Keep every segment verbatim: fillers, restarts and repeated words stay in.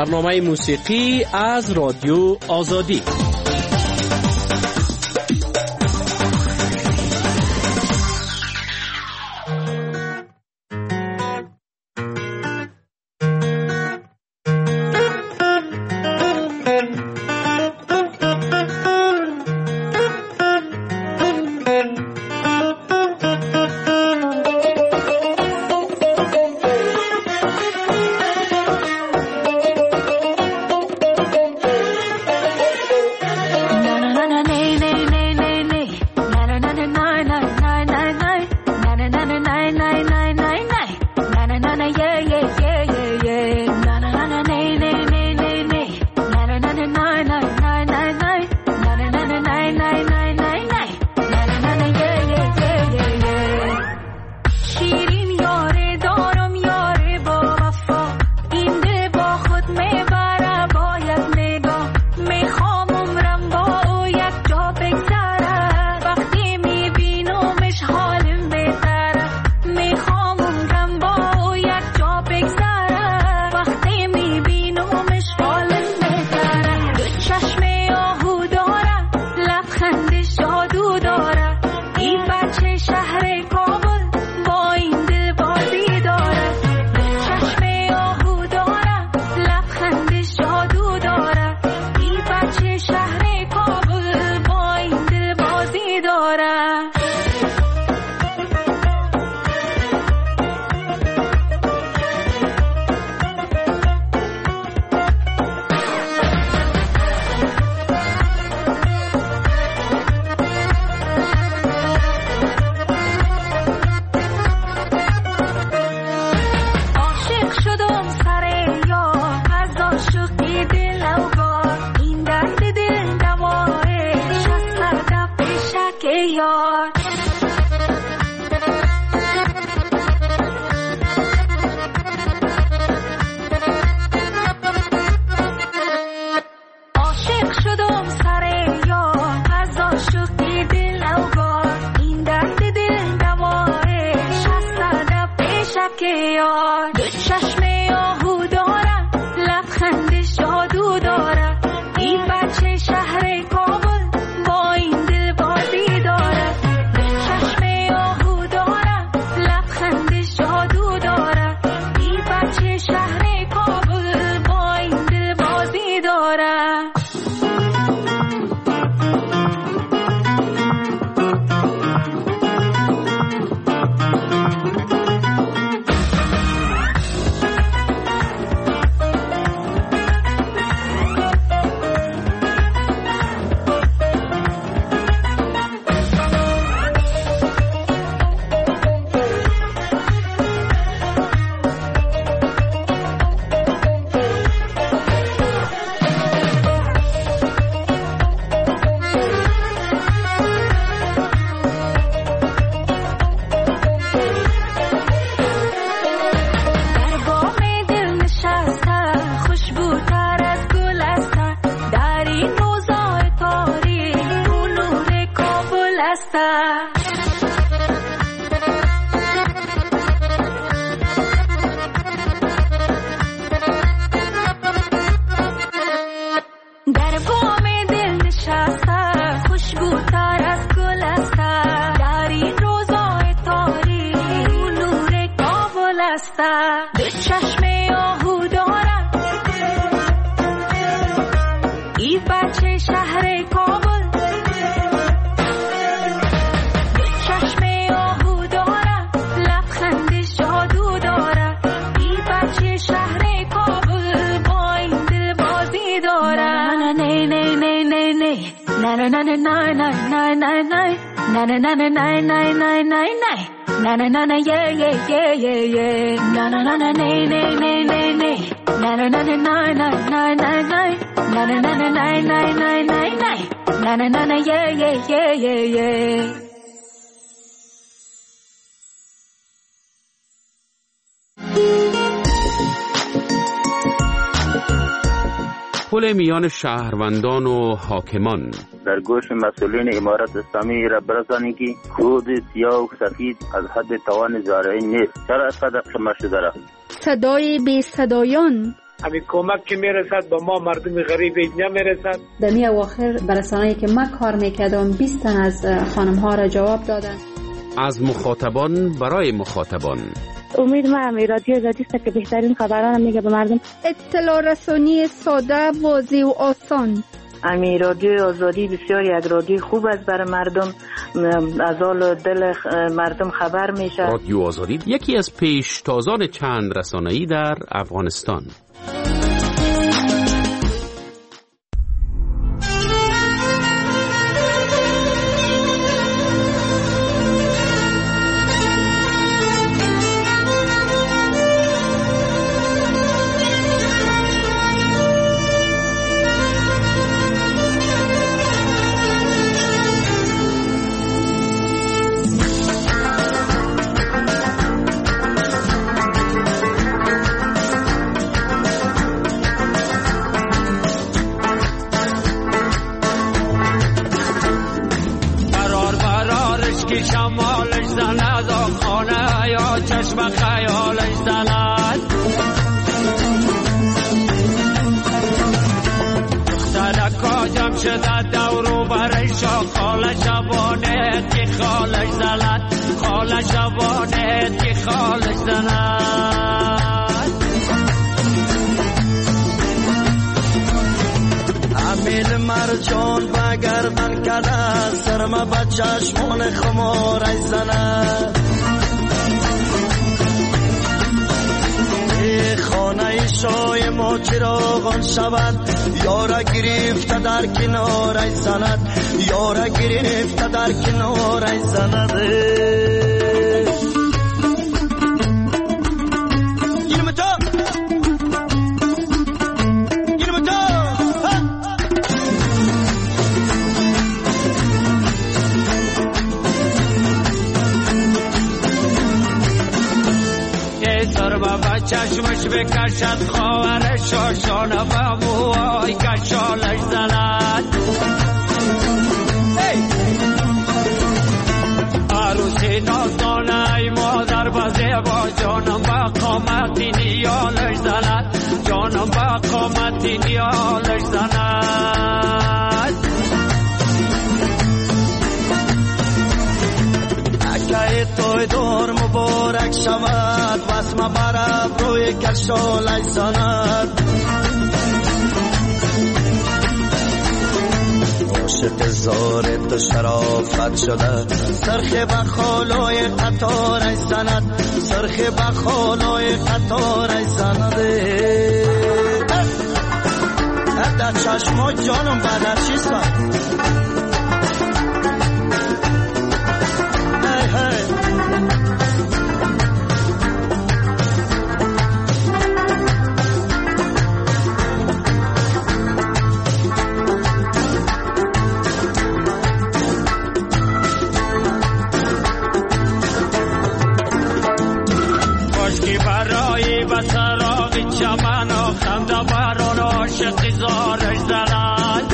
برنامه موسیقی از رادیو آزادی. پل میان شهروندان و حاکمان. در گوش مسئولین امارت اسلامی را برسانید که خود سیاه و سفید از حد توان زارعین نیست. چرا قدر شما شده را؟ صدای بی صدایان. همین کمک که میرسد به ما مردم غریب نمیرسد. در می اواخر برسانه‌ای که من کار میکردم بیست تن از خانم ها را جواب دادن. از مخاطبان برای مخاطبان. امید ما می رادیو آزادی است که بهترین خبران میگه به مردم. اطلاع رسانی ساده، واضح و آسان. امی رادیو آزادی بسیار یک رادیو خوب است برای مردم، از حال دل مردم خبر میشه. رادیو آزادی یکی از پیشتازان چند رسانه‌ای در افغانستان. مرجان بگردن کده سرما با چشمان خمار ای زند ای خانه شای ما چراغان شود یارا گرفته در کنار ای زند یارا گرفته در کنار ای زند چشمش بکشد خواهر شاشانه و موهای کشالش زند عروسی نازدانه ای مادر بزه با جانم با قامتی نیالش زند جانم با قامتی نیالش زند اکه توی دور مبارک شود واسم برب روی کشالش زند عاشق زار تو شرافت شده سرخ بخالای قطارش زند سرخ بخالای قطارش زند در چشما جانم بدر چیست زارش زند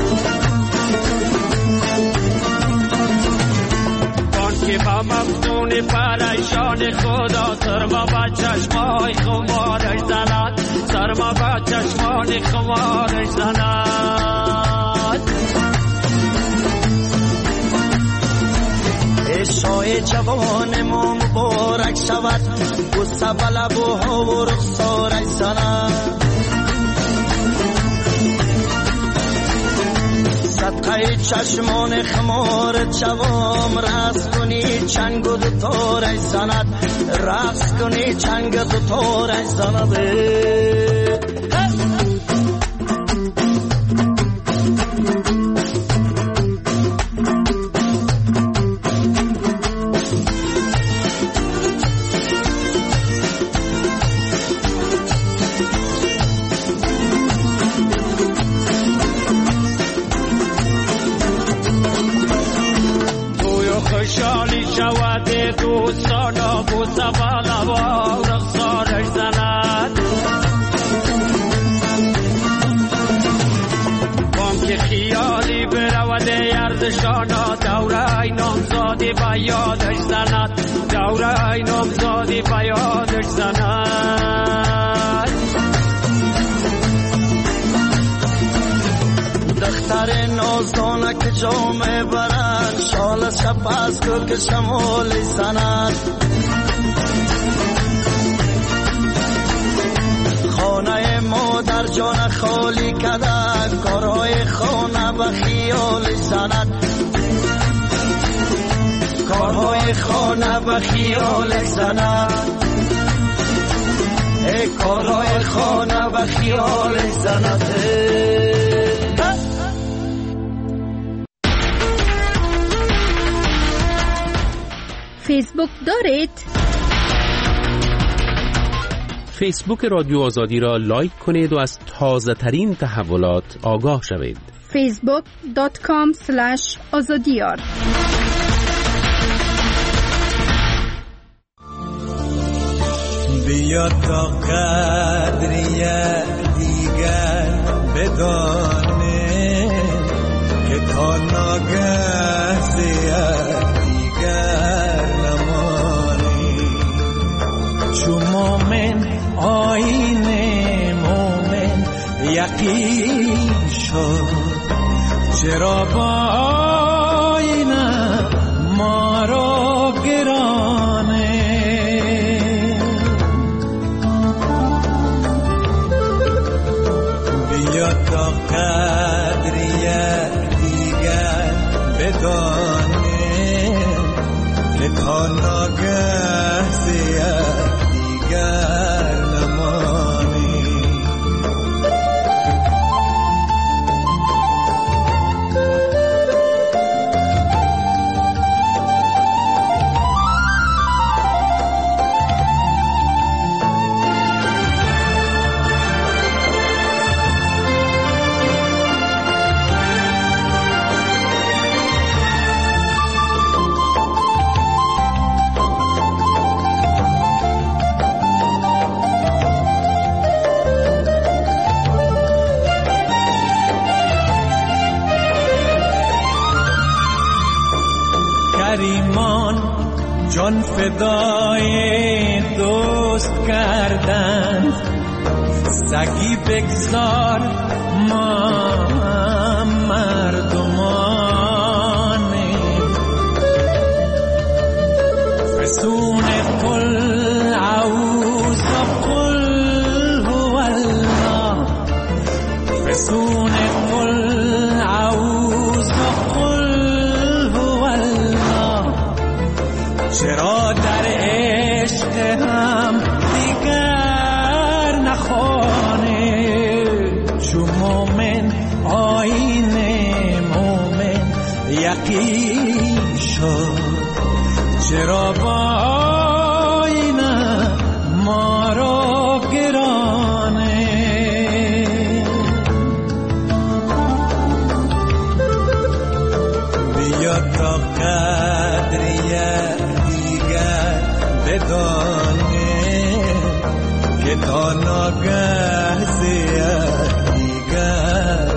بان که با مفتون پریشان خدا سرما با چشمای خمارش زند سرما با چشمان خمارش زند عشای جوان ما مبارک شود بوسه به لبوها و رخسارش زند صدقه چشمان خمارت شوام رقص کنی چنگ و دوتارش زند رقص کنی چنگ و دوتارش زند خوشحالی شود دوستان و بوسه بالا و رخسارش زند بانک خیالی برود یردشان دوره نامزادی با یادش زند دوره نامزادی با یادش زند دختر نازدانک جامه برند شال شب از گل که شمال زند خانه مادر جان خالی کده کارهای خانه به خیال زند کارهای خانه به خیال زند ای کارهای خانه به خیال زند فیسبوک دارید؟ فیسبوک رادیو آزادی را لایک کنید و از تازه ترین تحولات آگاه شوید. فیسبوک دات کام اسلش آزادیار. بیا تا قدریه دیگر بدانه که تا ناگه زیاد دیگر نمانی چو مومن آیین مومن یقین شد چرا با آینه ما را گرانه تا قدریه دیگر بدانه که تا ناگه زیاد دیگر نمانی جان فدای دوست کردن سگی بگذار ما مردمانه فسون قل عوض قل هو الله فسون قل عوض قل هو الله چرا در عشق هم دیگر نخوانه چو مومن آیین مومن یقین شد چرا با آینه ما را گرانه بیا تا قدریه بدانه که تا ناگه زیاد دیگر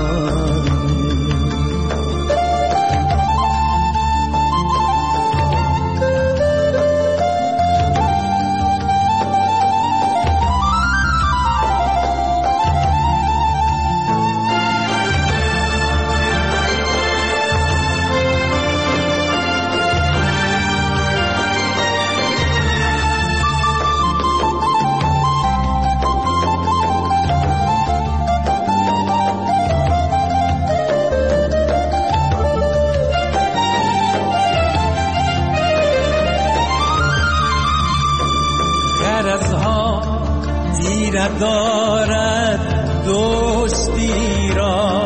دارد دوستی را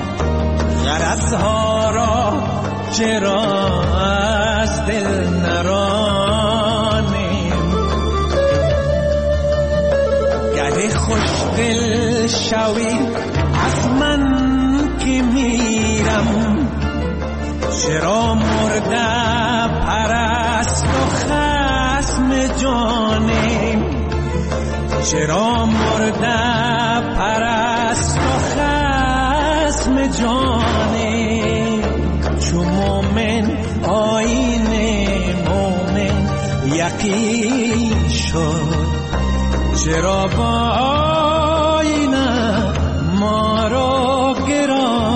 غرضها را چرا از دل نرانیم گه خوش دل شوی از من که میرم چرا مرده پرست و خصم جانیم چرا مرده پرست و خصم جانه چو مومن آیین مومن یقین شد چرا با آینه ما را گران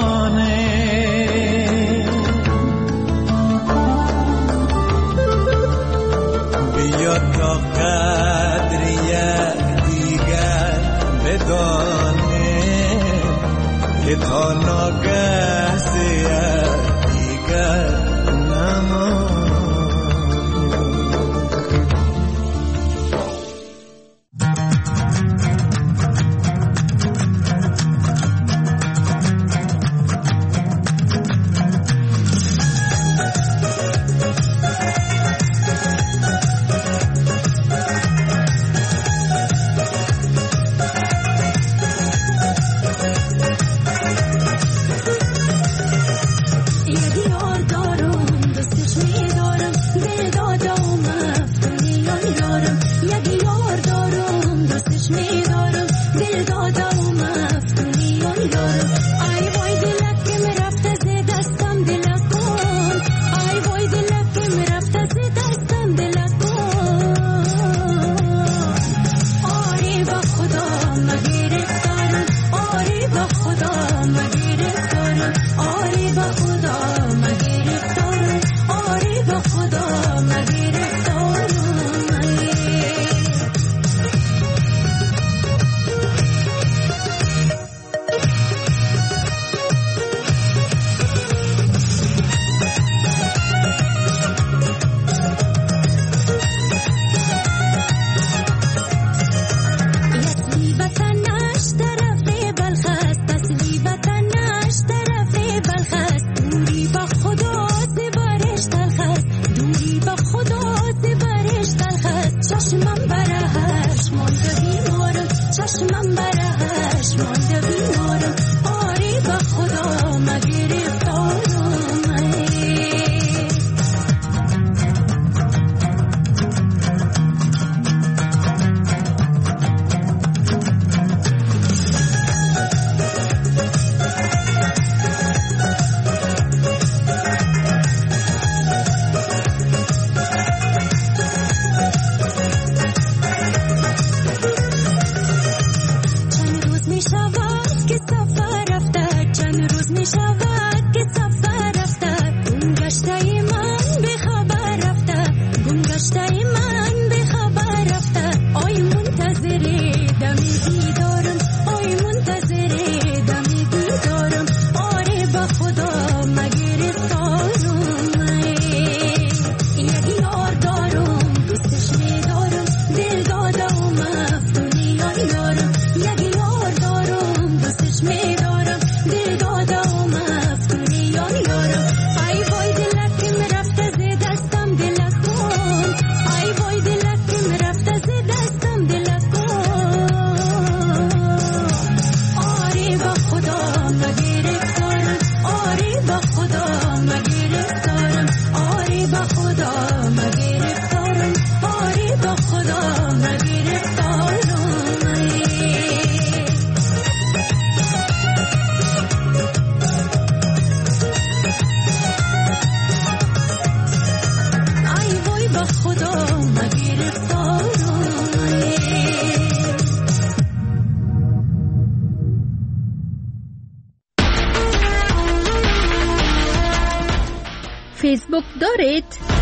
فیسبوک دارید؟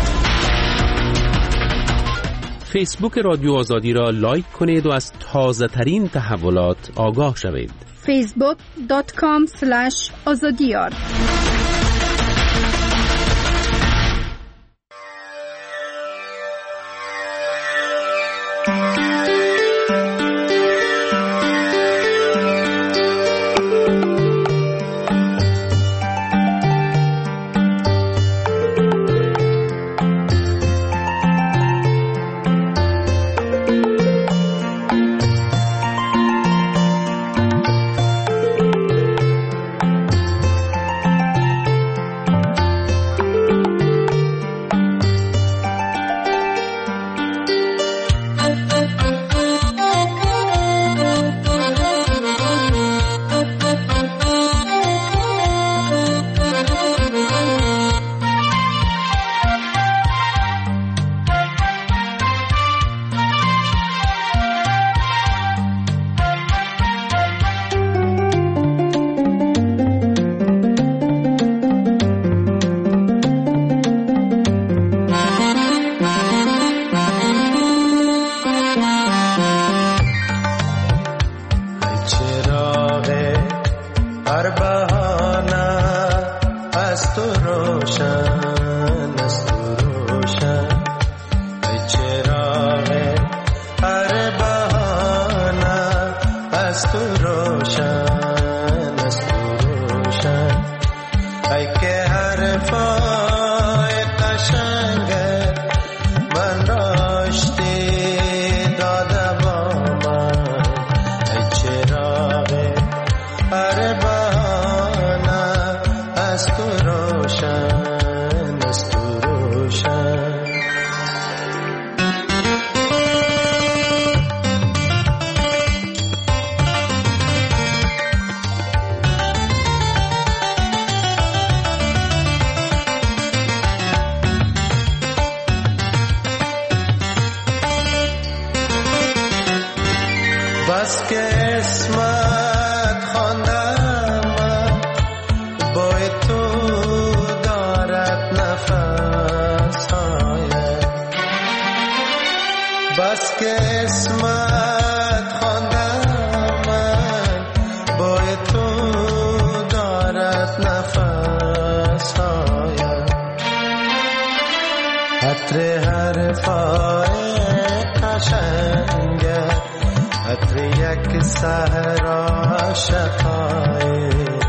فیسبوک رادیو آزادی را لایک کنید و از تازه ترین تحولات آگاه شوید. فیسبوک دات کام اسلش آزادیار. از تو روشن بس که اسمت خواندم بوی تو دارد نفس های بس که اسمت خواندم بوی تو دارد نفس های عطر حرفای قشنگه عطر یک صحرا شقای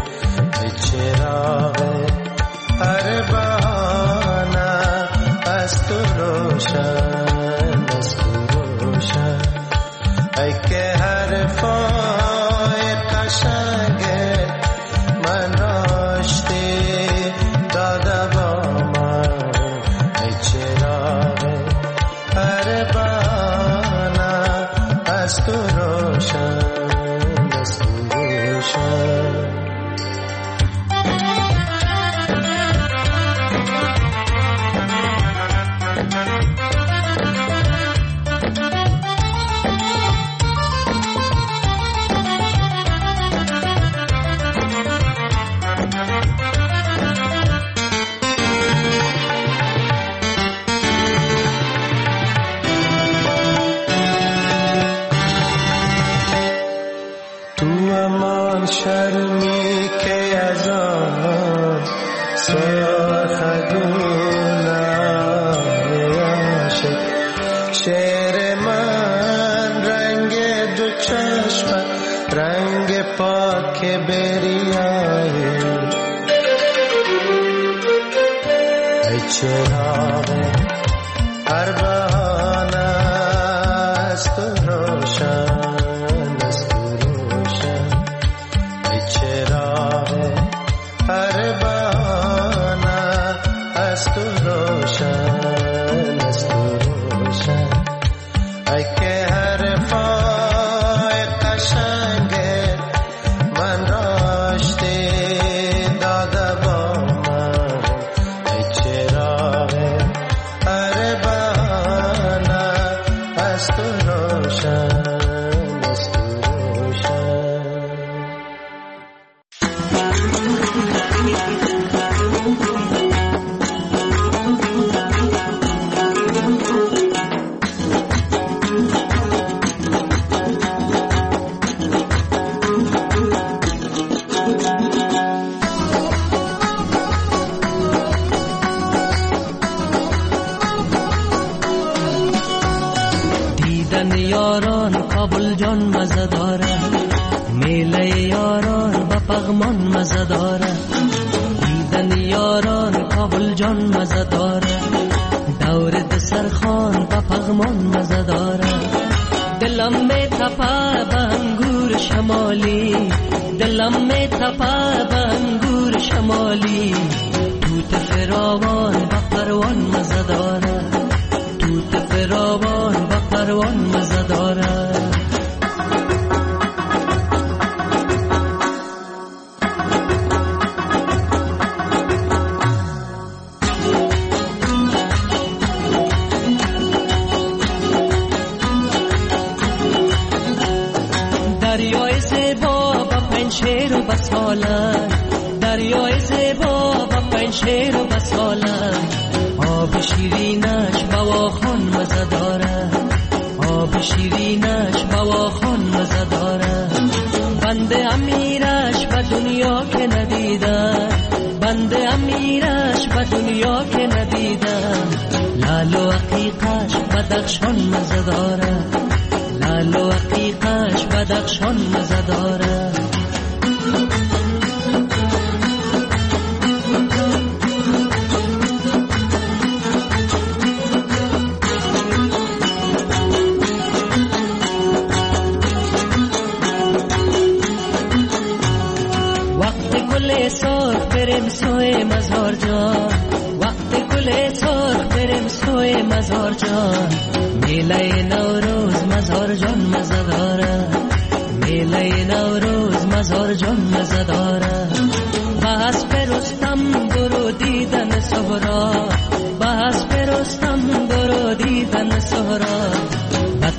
چراغ هر بهانه از تو روشن از تو روشن ای که حرفای قشنگه من راشتی داده با من ای چراغ هر بهانه از تو روشن از تو روشن شرمی که از آن سرخ گلای عاشق شعر من رنگ دو چشم رنگ پاک بریایی ای چراغ هر بهانه از تو روشن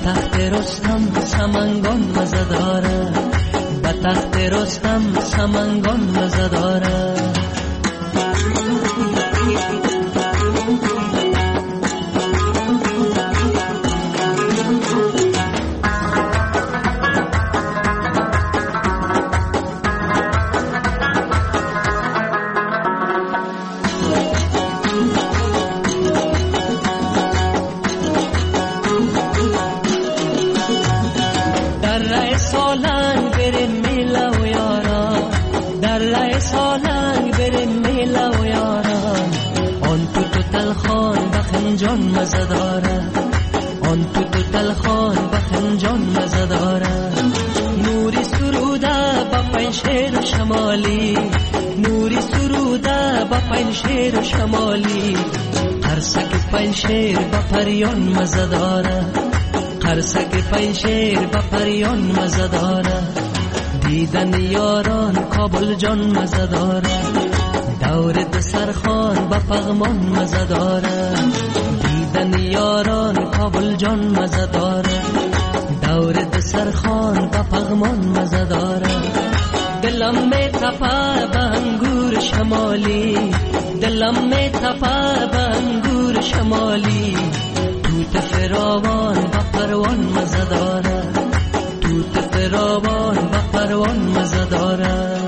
تخت رستم سمنگان مزه داره، به تخت رستم سمنگان مزه داره. جان مزه داره، آن تو تو تلخان بخنجان مزه داره. نوری سروده با پنشیر شمالی، نوری سروده با پنشیر شمالی. قرصک پنشیر با پریان مزه داره، قرصک پنشیر با پریان مزه داره. دیدن یاران کابل جان مزه داره، دور دسترخوان با پغمان مزه داره. دیدن یاران کابل جان مزه داره، دور دسترخوان با پغمان مزه داره. دلم می تپه به انگور شمالی، دلم می تپه به انگور شمالی. توت فراوان با پروان مزه داره، توت فراوان با پروان مزه داره.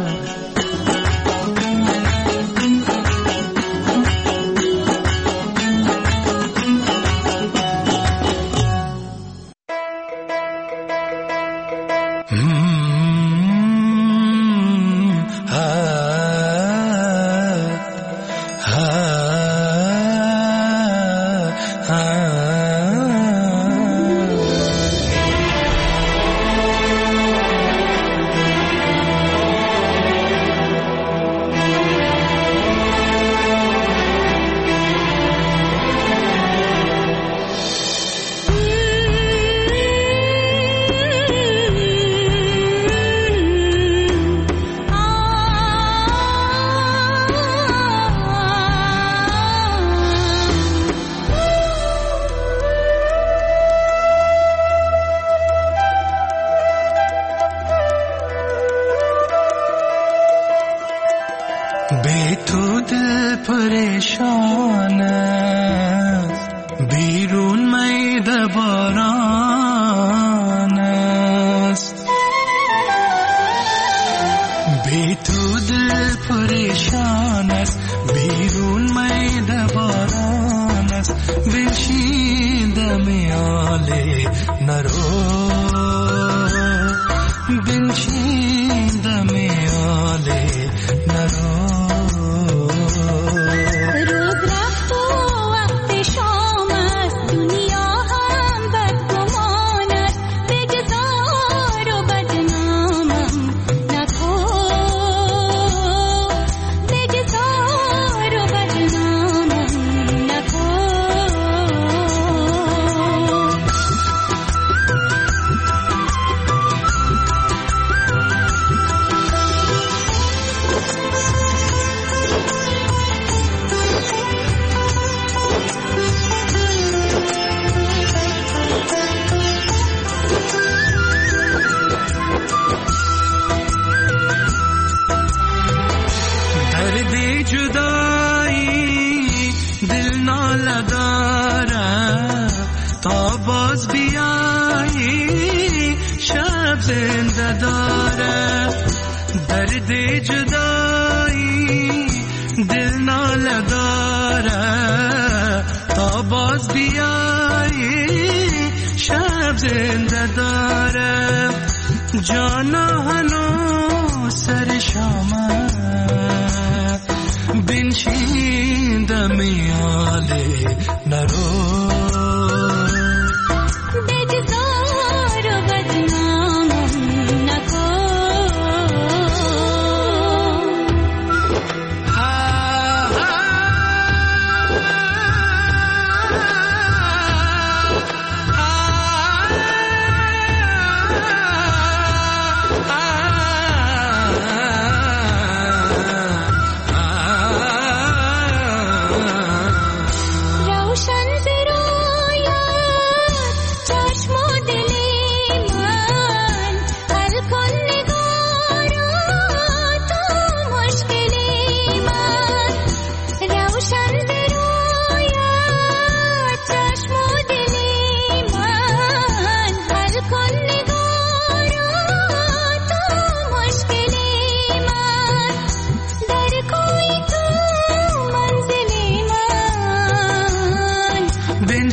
روشن زیرا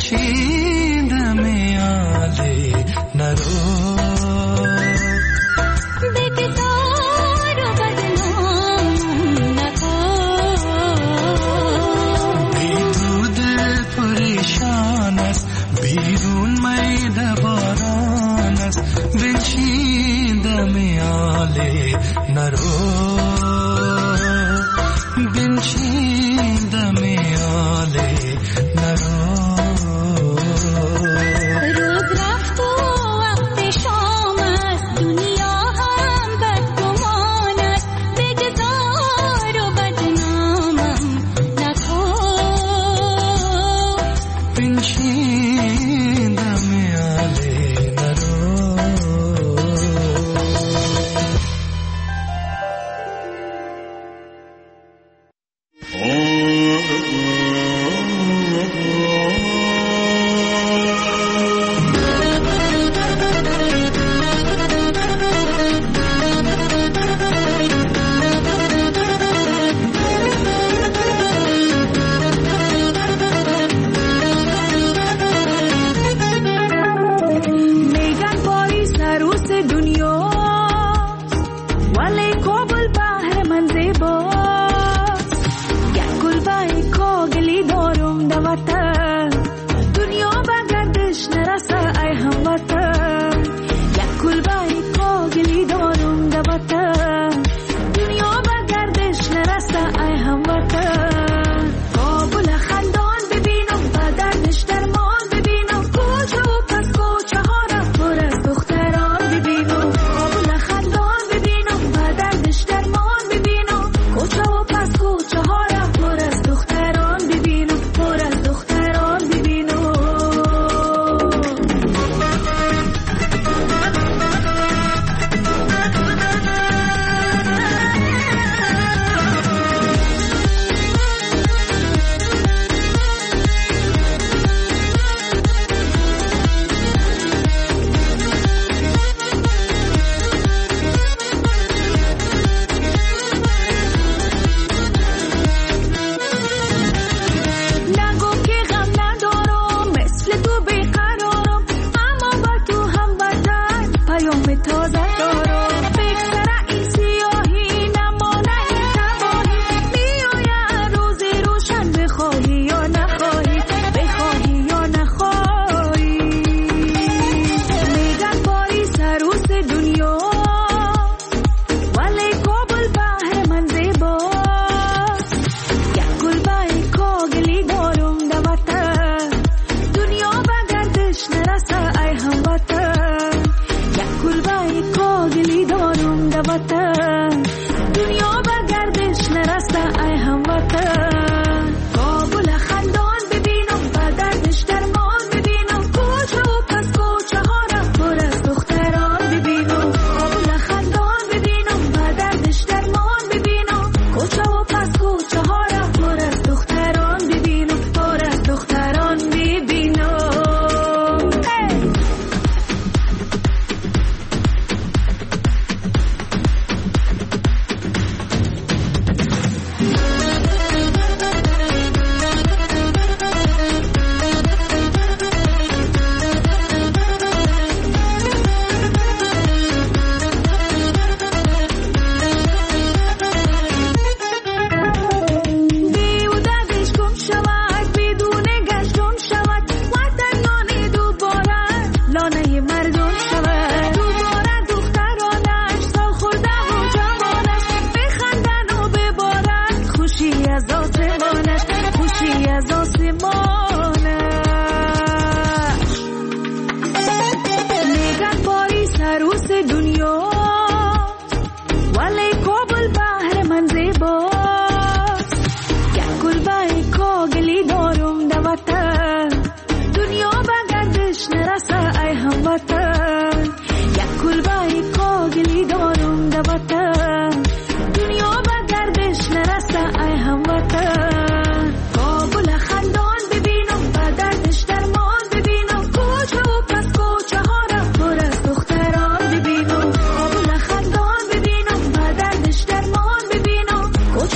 بنشین دم آله نرو بگذار و بدنام نکن بی تو دل پریشان است بیرون میده باران است بنشین دم آله نرو بنشین دم آله نرو روز رفت و وقت شام است دنیا هم بدگمان است بگذار و بدنامم نکن بنشین دم آله نرو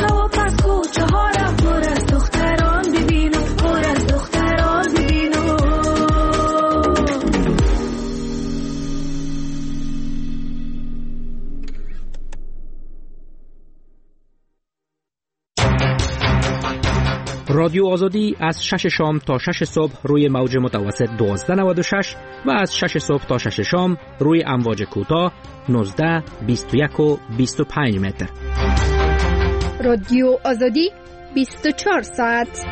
کوچه ها را پر از دختران ببینم پر از دختران ببینم رادیو آزادی از شش شام تا شش صبح روی موج متوسط دوازده نود و شش و از شش صبح تا شش شام روی امواج کوتاه نوزده، بیست و یک و بیست و پنج متر. رادیو آزادی بیست و چهار ساعت.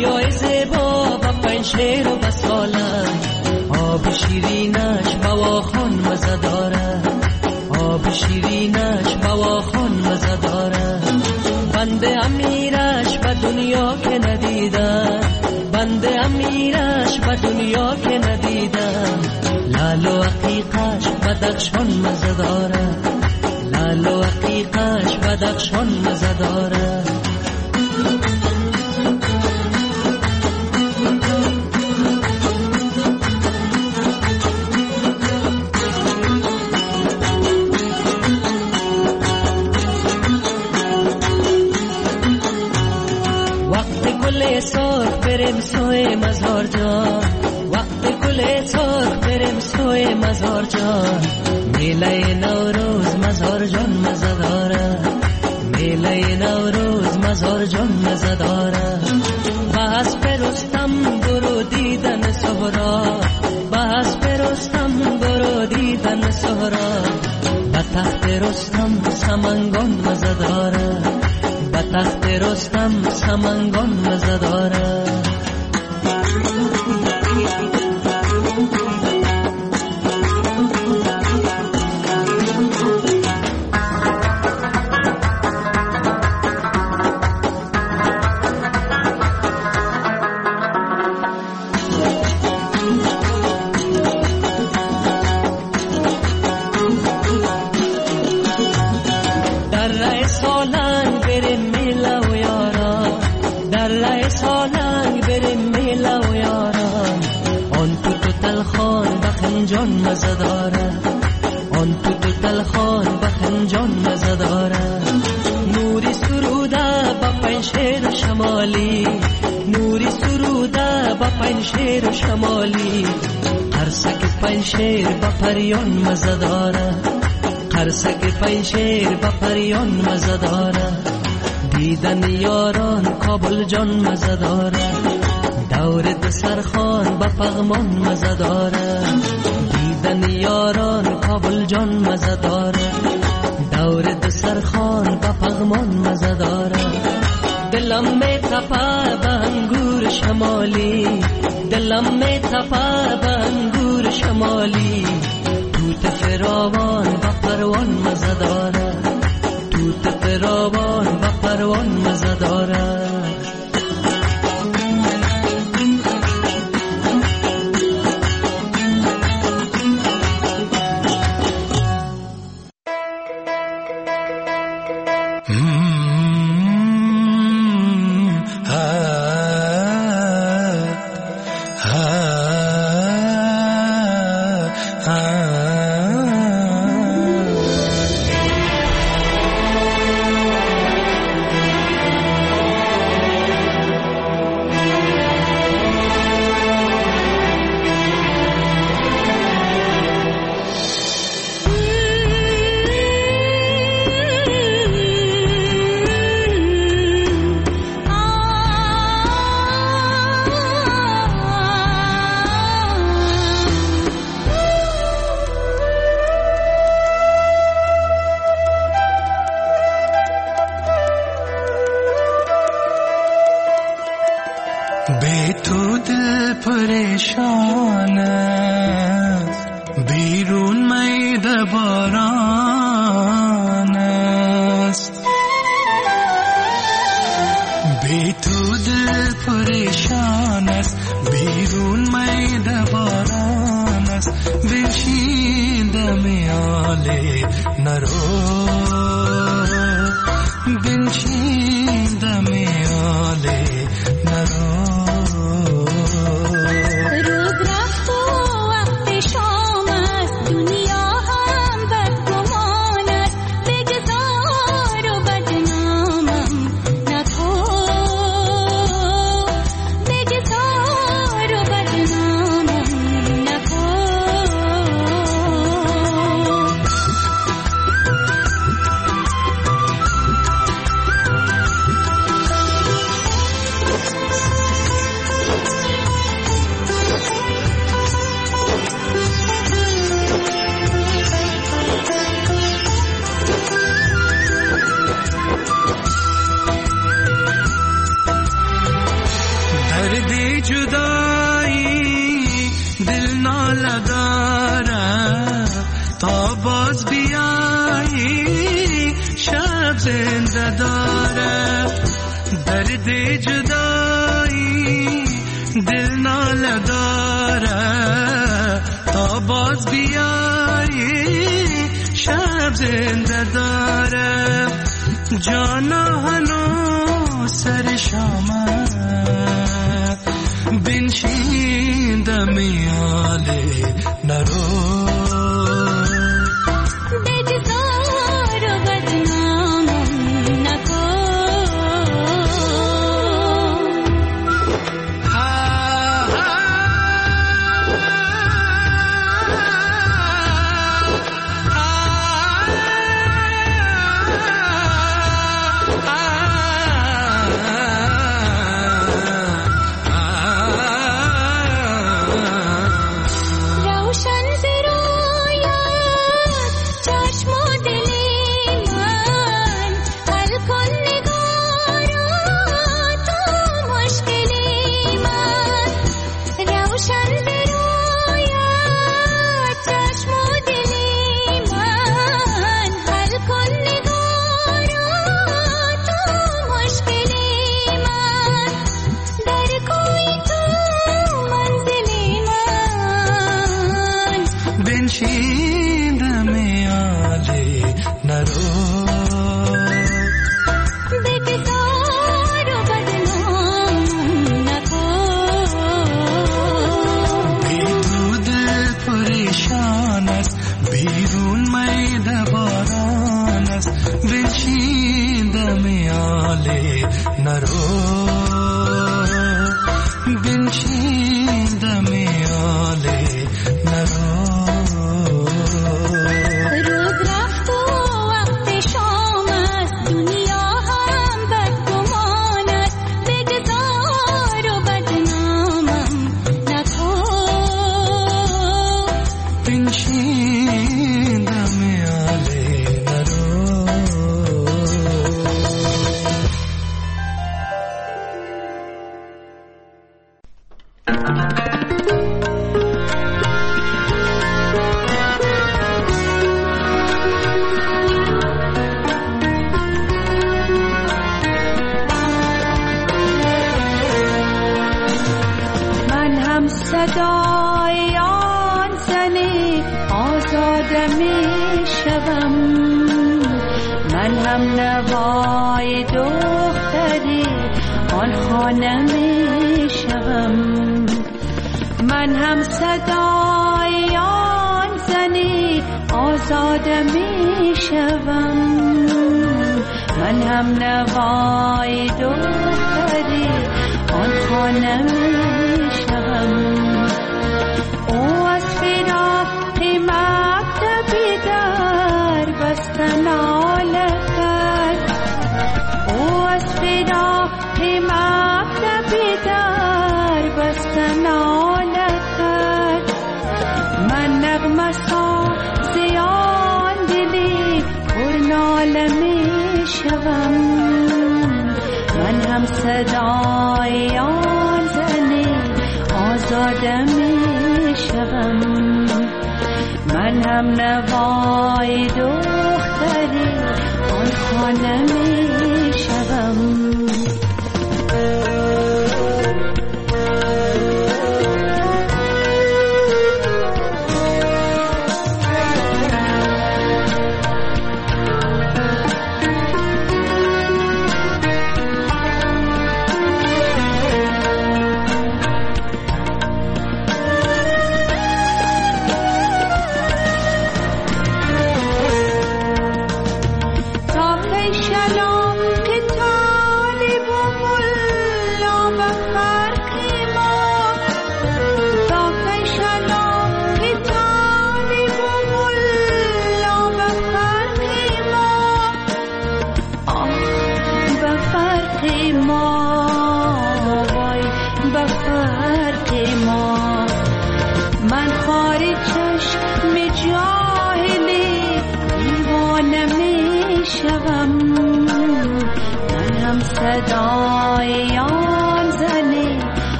شیر و بسالن آب شیرینش با شیرینش بواخان مزه داره. بنده امیرش به دنیا که ندیدم، بنده امیرش به دنیا که ندیدم. لال و عقیقش بدخشان مزه داره، لال و عقیقش بدخشان مزه داره. سرخ بریم سوی مزار جان، وقت گل سرخ بریم سوی مزار جان. میله نوروز مزار جان مزه داره، میله نوروز مزار جان مزه داره. بس پرستم برو دیدن سهرا، بس پرستم برو دیدن سهرا. به تخت رستم سمنگان مزه داره، به تخت رستم سمنگان مزه داره. جان مزه داره، آن تو تو تلخان بخنجان مزه داره. نوری سروده با پنشیر شمالی، نوری سروده با پنشیر شمالی. قرصک پنشیر با پریان مزه داره، قرصک پنشیر با پریان مزه داره. دیدن یاران کابل جان مزه داره، دور دسرخان با پغمان مزه داره. دیدن یاران کابل جان مزه داره، دور دسرخان با پغمان مزه داره. دلم می تپه به انگور شمالی، دلم می تپه به انگور شمالی. توت فراوان با پروان مزه داره، توت فراوان با پروان مزه داره. बे तू दिल परेशान بیرون میده باران است بی تو دل پریشان است بیرون میده باران است بنشینده میاله نرو بنشینده میاله نرو تا باز بیای زنده داره، درد جدایی دل ناله داره، تا باز بیایی شب زنده داره، جانا هنو سر شامه بنشین دمی آله نرو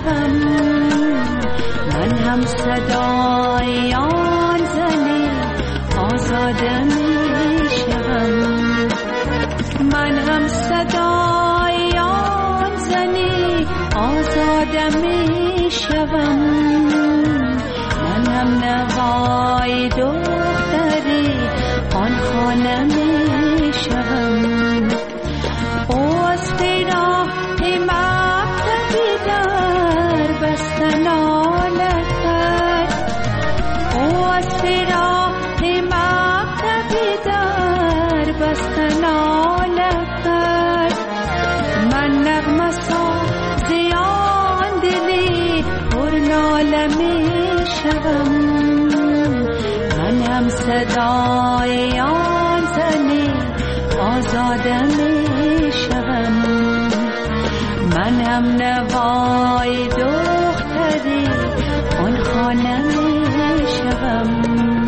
شوم، من هم صدای آن زن آزاده می شوم، من هم صدای آن زن آزاده می شوم، من هم نوای دختری آن خانه می شوم. او از پیراه مکتبی در بستن آلت کرد، او از پیراه مکتبی در بستن آلت کرد، من نغمه سازی آن دلی پر ناله می شوم، من هم صدای آن زنی آزاده می شوم، من هم نوای دختری آن خانه می شوم.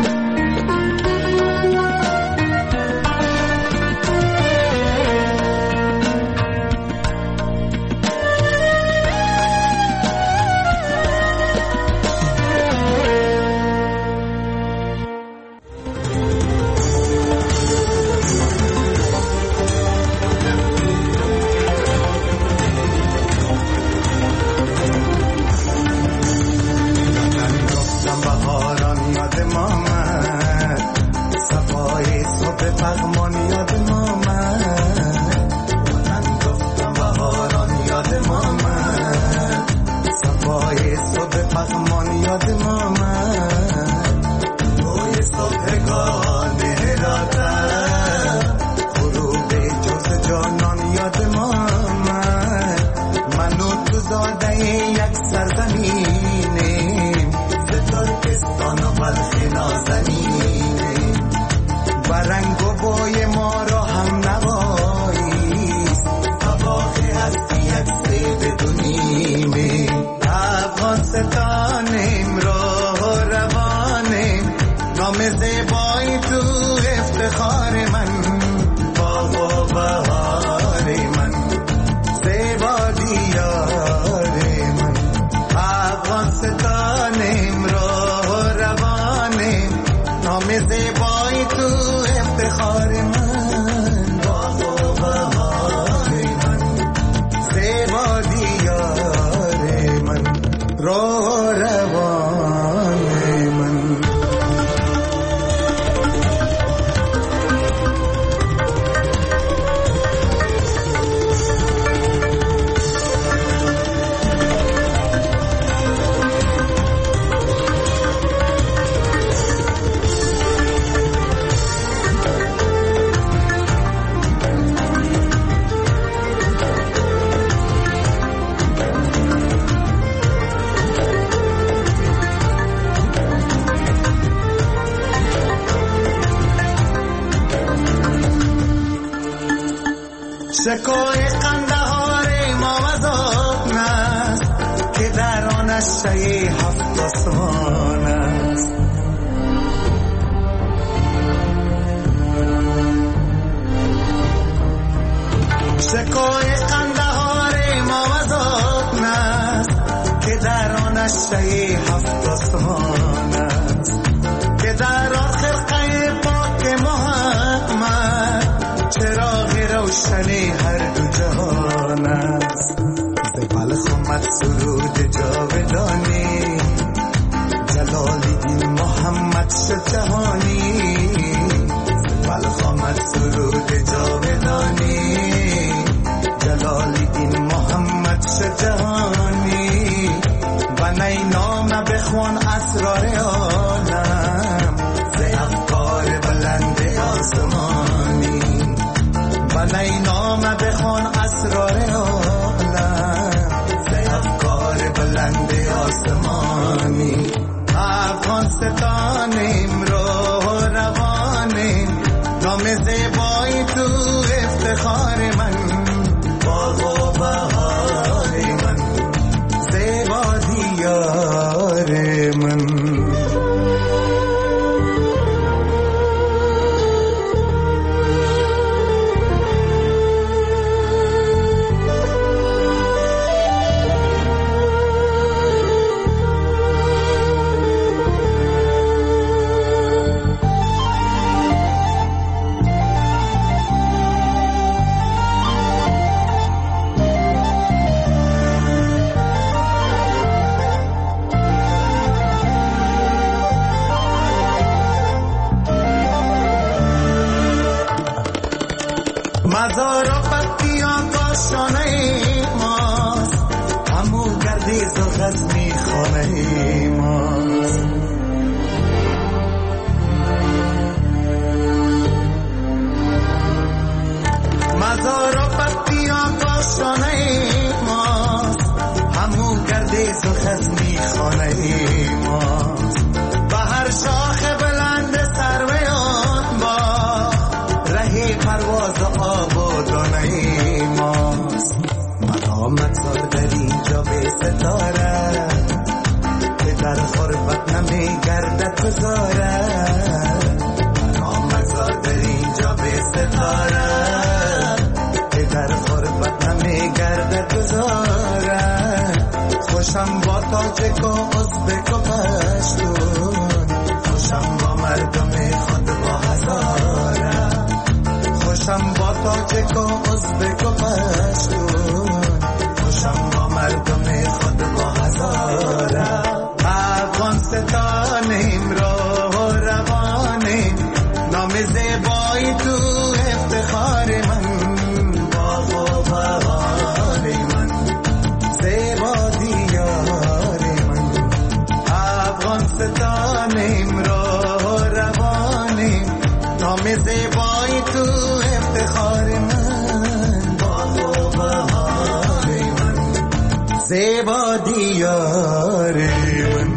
شکوه قندهار ما وزاد نست که در آن اشعه هفت آسمان است. شکوه قندهار ما وزاد نست که در آن اشعه هفت آسمان است، که در آن خرقه پاک محمد چراغ روشنی هر دو جهان است. ز بلخ آمد سرود جاودانی، جلال الدین محمد شد جهانی. ز بلخ آمد سرود جاودانی، جلال الدین محمد شد جهانی. و نی نام بخوان اسرار عالم ز افکار بلند آسمانی. و نی نام بخوان اسرار عالم ز افکار بلند آسمانی. افغانستانیم رو روانیم، نام زیبای تو افتخار من. باغ و بهار من، زیبا دیار من. مزار و بدیان کاشانه ماست، همو گردیز و غزمی خانه ماست. مزار و بدیان کاشانه ماست، همو گردیز و غزمی خانه ماست. به هر شاخ بلند سروی آن با رهی پرواز و آب و دانه ماست. من مگذار در اینجا به ستاره، که در غربت نمی گردد گذاره. من مگذار در اینجا به ستاره، که در غربت نمی گردد گذاره. خوشم با تاجک و ازبک و پشتون، خوشم با مردم خود با هزاره. خوشم با تاجک و ازبک و پشتون، خوشم با مردم خود با هزاره. افغان ستانیم راه و روانیم، نام زیبایی تو افتخار من. باغ و بهار من، زیبا دیار من. افغان ستانیم راه و روانیم، نام زیبایی تو افتخار من. باغ و بهار من، زیبا دیار من.